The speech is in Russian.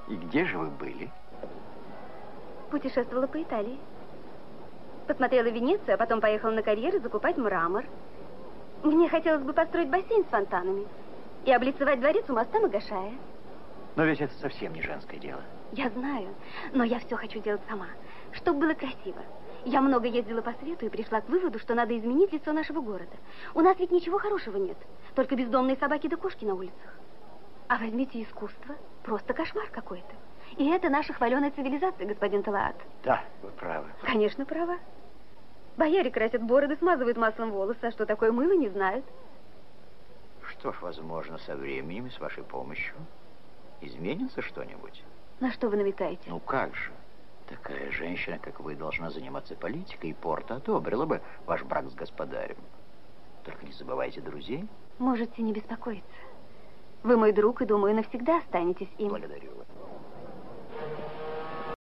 И где же вы были? Путешествовала по Италии. Посмотрела Венецию, а потом поехала на карьеры закупать мрамор. Мне хотелось бы построить бассейн с фонтанами и облицевать дворец у моста Магашая. Но ведь это совсем не женское дело. Я знаю, но я все хочу делать сама, чтобы было красиво. Я много ездила по свету и пришла к выводу, что надо изменить лицо нашего города. У нас ведь ничего хорошего нет, только бездомные собаки да кошки на улицах. А возьмите искусство, просто кошмар какой-то. И это наша хваленая цивилизация, господин Талаат. Да, вы правы. Конечно, права. Бояре красят бороды, смазывают маслом волосы, а что такое мыло, не знают. Что ж, возможно, со временем и с вашей помощью изменится что-нибудь. На что вы намекаете? Ну как же? Такая женщина, как вы, должна заниматься политикой, и Порто одобрила бы ваш брак с господарем. Только не забывайте друзей. Можете не беспокоиться. Вы мой друг, и, думаю, навсегда останетесь им. Благодарю вас.